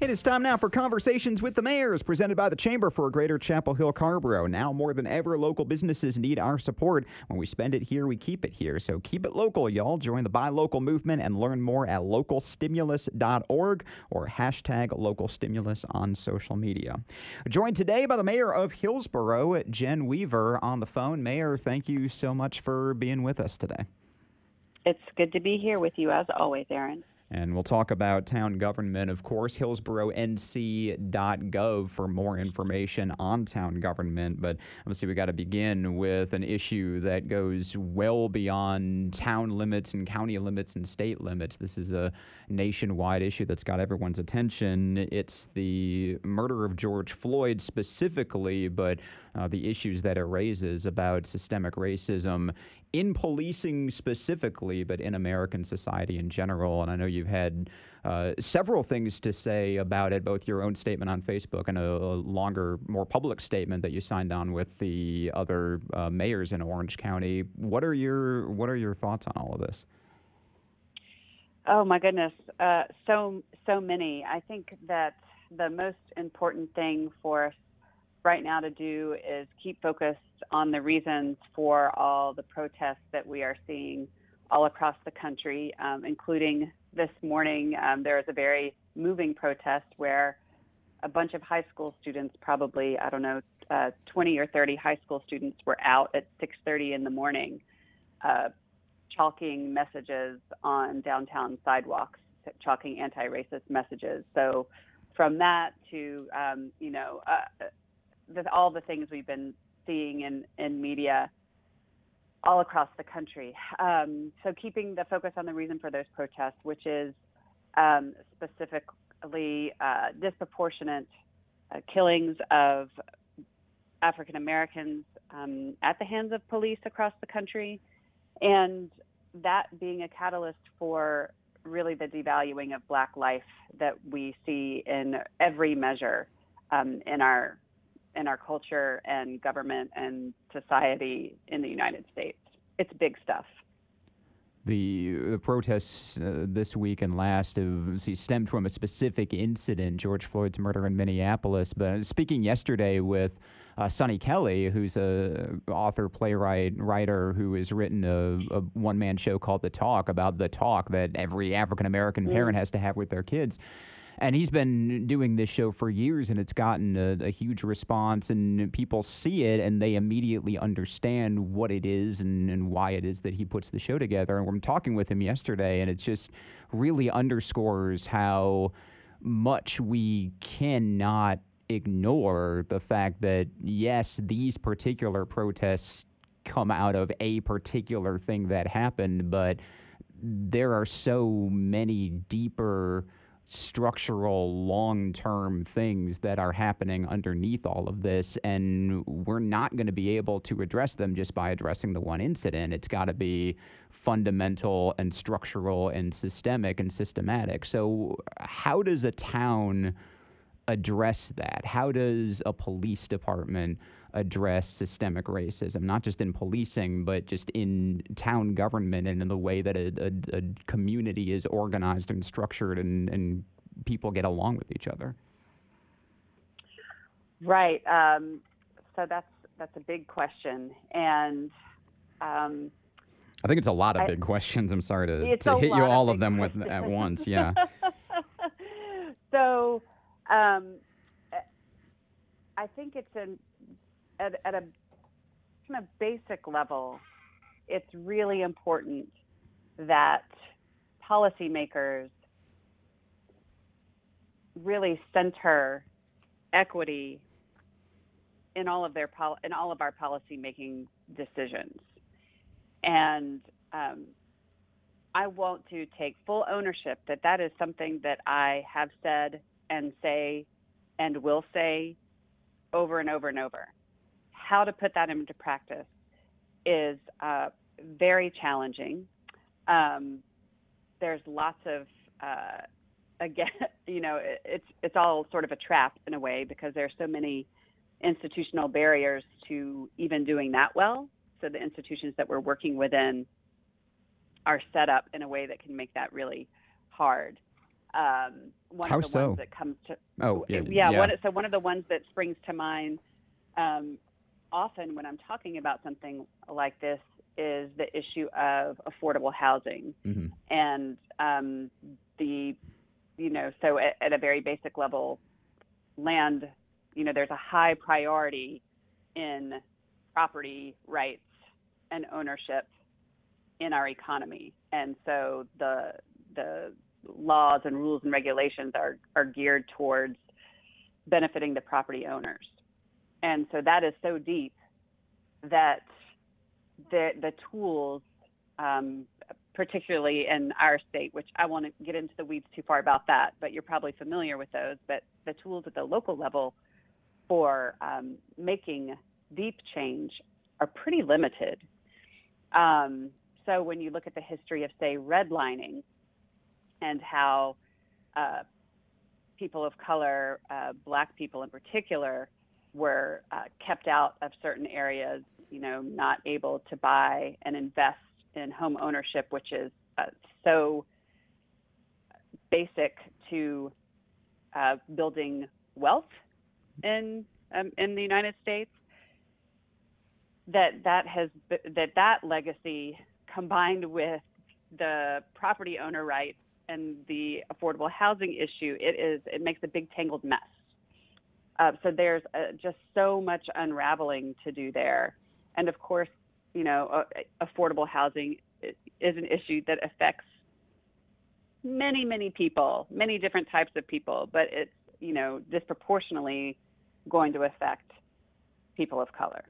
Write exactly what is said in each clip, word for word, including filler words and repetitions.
It is time now for Conversations with the Mayors, presented by the Chamber for Greater Chapel Hill Carrboro. Now more than ever, local businesses need our support. When we spend it here, we keep it here. So keep it local, y'all. Join the Buy Local movement and learn more at local stimulus dot org or hashtag local stimulus on social media. Joined today by the mayor of Hillsboro, Jen Weaver, on the phone. Mayor, thank you so much for being with us today. It's good to be here with you, as always, Aaron. And we'll talk about town government, of course, hillsboro n c dot gov for more information on town government. But obviously, we got to begin with an issue that goes well beyond town limits and county limits and state limits. This is a nationwide issue that's got everyone's attention. It's the murder of George Floyd specifically, but uh, the issues that it raises about systemic racism in policing specifically, but in American society in general. And I know you've had uh, several things to say about it, both your own statement on Facebook and a, a longer, more public statement that you signed on with the other uh, mayors in Orange County. What are your What are your thoughts on all of this? Oh my goodness, uh, so so many. I think that the most important thing for us right now to do is keep focused on the reasons for all the protests that we are seeing all across the country, um, including this morning. Um, there was a very moving protest where a bunch of high school students, probably, I don't know, uh, twenty or thirty high school students were out at six thirty in the morning, uh, chalking messages on downtown sidewalks, chalking anti-racist messages. So from that to, um, you know, uh, the, all the things we've been seeing in, in media all across the country. Um, so keeping the focus on the reason for those protests, which is um, specifically uh, disproportionate uh, killings of African Americans um, at the hands of police across the country, and that being a catalyst for really the devaluing of Black life that we see in every measure um, in our in our culture and government and society in the United States. It's big stuff. The, the protests uh, this week and last have see, stemmed from a specific incident, George Floyd's murder in Minneapolis. But speaking yesterday with uh, Sonny Kelly, who's a author, playwright, writer who has written a, a one-man show called The Talk about the talk that every African-American mm. parent has to have with their kids. And he's been doing this show for years, and it's gotten a, a huge response, and people see it, and they immediately understand what it is and, and why it is that he puts the show together. And we're talking with him yesterday, and it just really underscores how much we cannot ignore the fact that, yes, these particular protests come out of a particular thing that happened, but there are so many deeper structural, long-term things that are happening underneath all of this, and we're not going to be able to address them just by addressing the one incident. It's got to be fundamental and structural and systemic and systematic. So how does a town address that? How does a police department address systemic racism, not just in policing, but just in town government and in the way that a, a, a community is organized and structured and, and people get along with each other? Right. Um, so that's that's a big question. And um, I think it's a lot of I, big questions. I'm sorry to, to hit you all of, of them with at once. Yeah. So um, I think it's an At, at a kind of basic level, it's really important that policymakers really center equity in all of their pol- in all of our policymaking decisions. And um, I want to take full ownership that that is something that I have said and say and will say over and over and over. How to put that into practice is uh, very challenging. Um, there's lots of, uh, again, you know, it, it's it's all sort of a trap in a way because there's so many institutional barriers to even doing that well. So the institutions that we're working within are set up in a way that can make that really hard. Um, one How of the so? ones that comes to Oh, yeah, yeah, yeah. one, so one of the ones that springs to mind um, often when I'm talking about something like this is the issue of affordable housing. Mm-hmm. And um, the, you know, so at, at a very basic level, land, you know, there's a high priority in property rights and ownership in our economy. And so the the laws and rules and regulations are, are geared towards benefiting the property owners. And so that is so deep that the the tools, um, particularly in our state, which I won't get into the weeds too far about that, but you're probably familiar with those, but the tools at the local level for um, making deep change are pretty limited. Um, so when you look at the history of, say, redlining and how uh, people of color, uh, Black people in particular, were uh, kept out of certain areas, you know, not able to buy and invest in home ownership, which is uh, so basic to uh, building wealth in um, in the United States. That that has that that legacy combined with the property owner rights and the affordable housing issue, it is it makes a big tangled mess. Uh, so there's uh, just so much unraveling to do there, and of course, you know, uh, affordable housing is an issue that affects many, many people, many different types of people, but it's, you know, disproportionately going to affect people of color.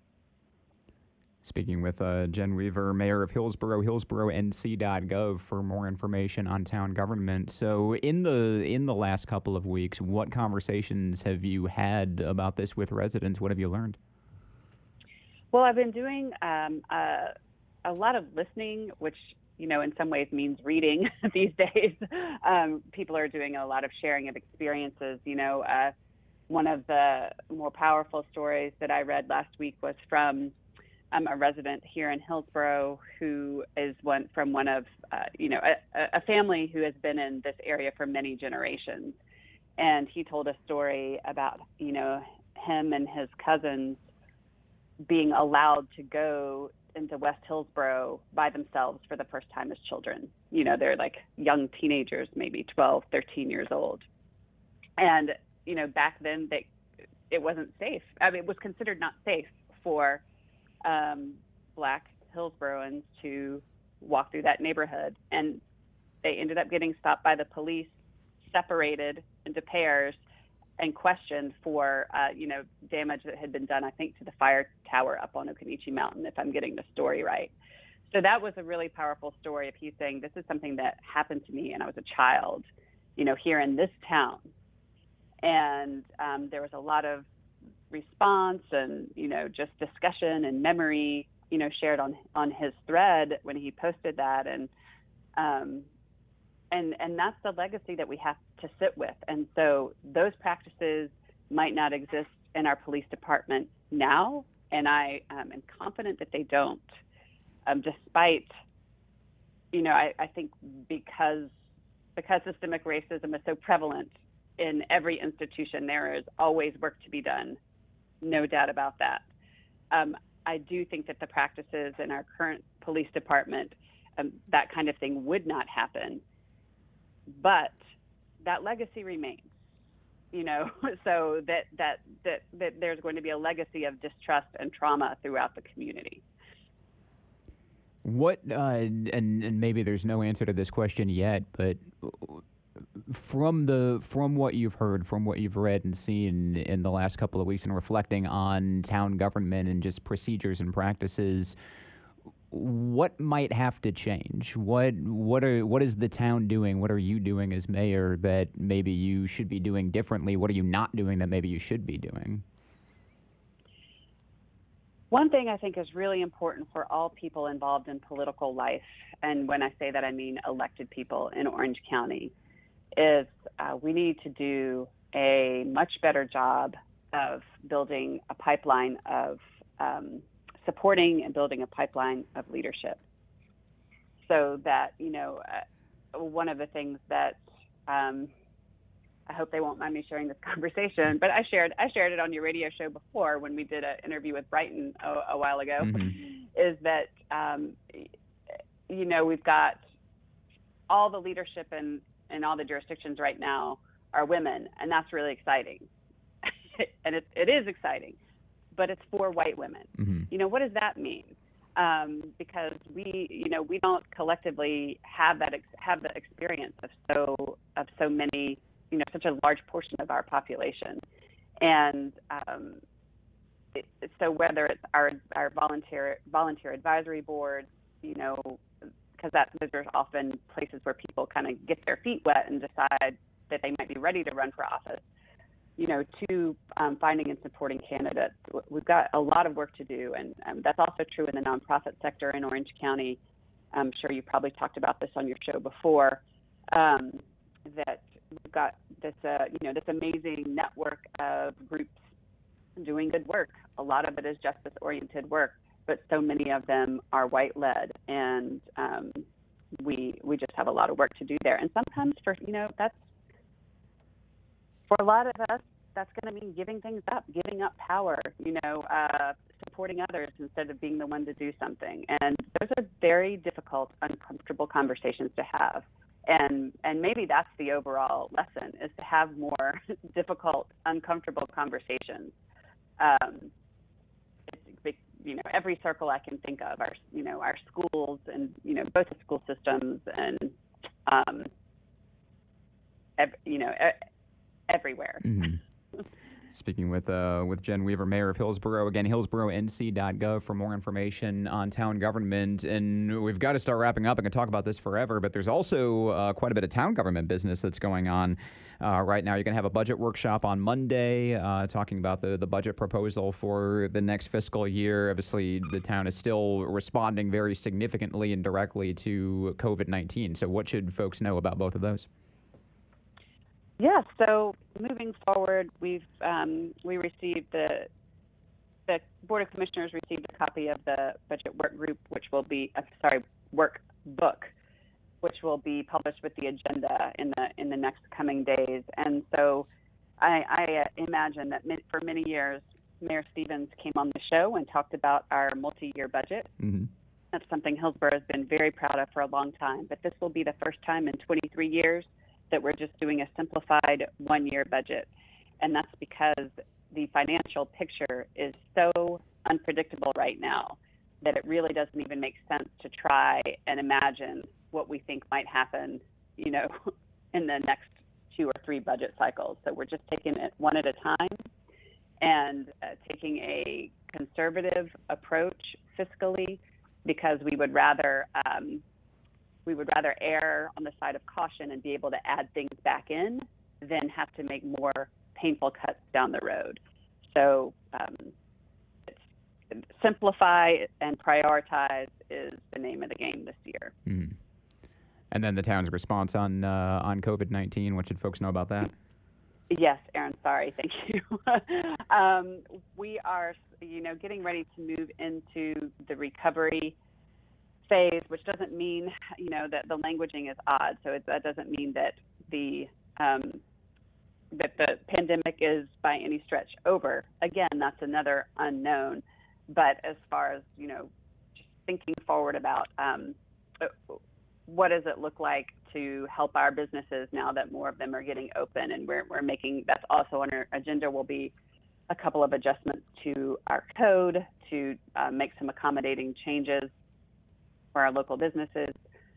Speaking with uh, Jen Weaver, Mayor of Hillsborough, hillsborough n c dot gov for more information on town government. So in the in the last couple of weeks, what conversations have you had about this with residents? What have you learned? Well, I've been doing um, uh, a lot of listening, which, you know, in some ways means reading these days. Um, people are doing a lot of sharing of experiences. You know, uh, one of the more powerful stories that I read last week was from um, a resident here in Hillsborough who is one from one of, uh, you know, a, a family who has been in this area for many generations. And he told a story about, you know, him and his cousins being allowed to go into West Hillsborough by themselves for the first time as children. You know, they're like young teenagers, maybe twelve, thirteen years old. And, you know, back then they, it wasn't safe. I mean, it was considered not safe for um, Black Hillsboroughans to walk through that neighborhood. And they ended up getting stopped by the police, separated into pairs, and questioned for, uh, you know, damage that had been done, I think, to the fire tower up on Occoneechee Mountain, if I'm getting the story right. So that was a really powerful story of he's saying, this is something that happened to me and I was a child, you know, here in this town. And um, there was a lot of response and, you know, just discussion and memory, you know, shared on, on his thread when he posted that. And, um, And, and that's the legacy that we have to sit with. And so those practices might not exist in our police department now, and I um, am confident that they don't, um, despite, you know, I, I think because because systemic racism is so prevalent in every institution, there is always work to be done, no doubt about that. Um, I do think that the practices in our current police department, um, that kind of thing would not happen. But that legacy remains, you know, so that, that that that there's going to be a legacy of distrust and trauma throughout the community. What, uh, and, and maybe there's no answer to this question yet, but from the from what you've heard, from what you've read and seen in the last couple of weeks and reflecting on town government and just procedures and practices, what might have to change? What what are what is the town doing? What are you doing as mayor that maybe you should be doing differently? What are you not doing that maybe you should be doing? One thing I think is really important for all people involved in political life, and when I say that I mean elected people in Orange County, is uh, we need to do a much better job of building a pipeline of um, supporting and building a pipeline of leadership, so that, you know, uh, one of the things that um, I hope they won't mind me sharing this conversation, but I shared I shared it on your radio show before when we did an interview with Brighton a, a while ago. Mm-hmm. Is that um, you know we've got all the leadership in in all the jurisdictions right now are women, and that's really exciting, and it it is exciting, but it's for white women. Mm-hmm. You know, what does that mean? Um, because we, you know, we don't collectively have that ex- have the experience of so of so many. You know, such a large portion of our population, and um, it, so whether it's our our volunteer volunteer advisory boards, you know, because that those are often places where people kind of get their feet wet and decide that they might be ready to run for office. You know, to um, finding and supporting candidates, we've got a lot of work to do, and um, that's also true in the nonprofit sector in Orange County. I'm sure you probably talked about this on your show before. Um, that we've got this, uh, you know, this amazing network of groups doing good work. A lot of it is justice-oriented work, but so many of them are white-led, and um, we we just have a lot of work to do there. And sometimes, for you know, that's for a lot of us, that's going to mean giving things up, giving up power. You know, uh, supporting others instead of being the one to do something. And those are very difficult, uncomfortable conversations to have. And and maybe that's the overall lesson, is to have more difficult, uncomfortable conversations. Um, it's, you know, every circle I can think of, our you know our schools and you know both the school systems and um, ev- you know e- everywhere. Mm-hmm. Speaking with uh, with Jen Weaver, Mayor of Hillsborough. Again, hillsborough n c dot gov for more information on town government. And we've got to start wrapping up. I can talk about this forever, but there's also uh, quite a bit of town government business that's going on uh, right now. You're going to have a budget workshop on Monday uh, talking about the, the budget proposal for the next fiscal year. Obviously, the town is still responding very significantly and directly to COVID nineteen. So what should folks know about both of those? Yeah, so moving forward, we've um, we received the the Board of Commissioners received a copy of the budget work group, which will be uh, sorry work book, which will be published with the agenda in the in the next coming days. And so, I, I uh, imagine that for many years, Mayor Stevens came on the show and talked about our multi-year budget. Mm-hmm. That's something Hillsborough has been very proud of for a long time. But this will be the first time in twenty-three years that we're just doing a simplified one-year budget. And that's because the financial picture is so unpredictable right now that it really doesn't even make sense to try and imagine what we think might happen, you know, in the next two or three budget cycles. So we're just taking it one at a time and uh, taking a conservative approach fiscally, because we would rather um, we would rather err on the side of caution and be able to add things back in than have to make more painful cuts down the road. So um, it's, simplify and prioritize is the name of the game this year. Mm-hmm. And then the town's response on uh, on COVID nineteen, what should folks know about that? Yes, Aaron, sorry, thank you. um, we are, you know, getting ready to move into the recovery phase, which doesn't mean, you know, that the languaging is odd. So it, that doesn't mean that the um, that the pandemic is by any stretch over. Again, that's another unknown. But as far as, you know, just thinking forward about um, what does it look like to help our businesses now that more of them are getting open, and we're we're making, that's also on our agenda, will be a couple of adjustments to our code to uh, make some accommodating changes for our local businesses,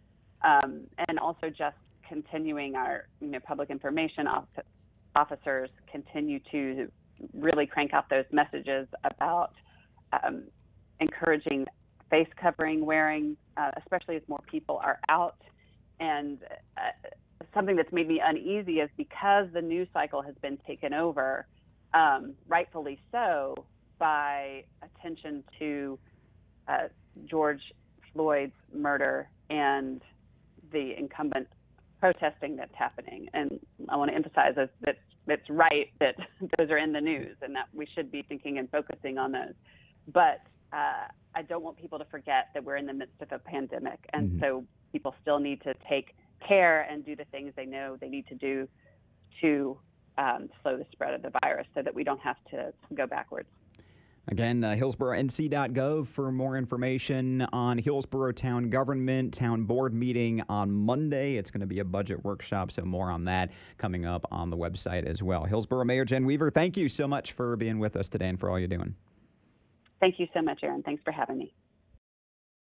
um, and also just continuing our, you know, public information office, officers continue to really crank out those messages about um, encouraging face covering wearing, uh, especially as more people are out. And uh, something that's made me uneasy is because the news cycle has been taken over, um, rightfully so, by attention to uh, George Floyd's murder and the incumbent protesting that's happening. And I want to emphasize that, that it's right that those are in the news and that we should be thinking and focusing on those. But uh, I don't want people to forget that we're in the midst of a pandemic. And mm-hmm. so people still need to take care and do the things they know they need to do to um, slow the spread of the virus so that we don't have to go backwards. Again, uh, hillsborough n c dot gov for more information on Hillsborough Town Government Town Board meeting on Monday. It's going to be a budget workshop, so more on that coming up on the website as well. Hillsborough Mayor Jen Weaver, thank you so much for being with us today and for all you're doing. Thank you so much, Aaron. Thanks for having me.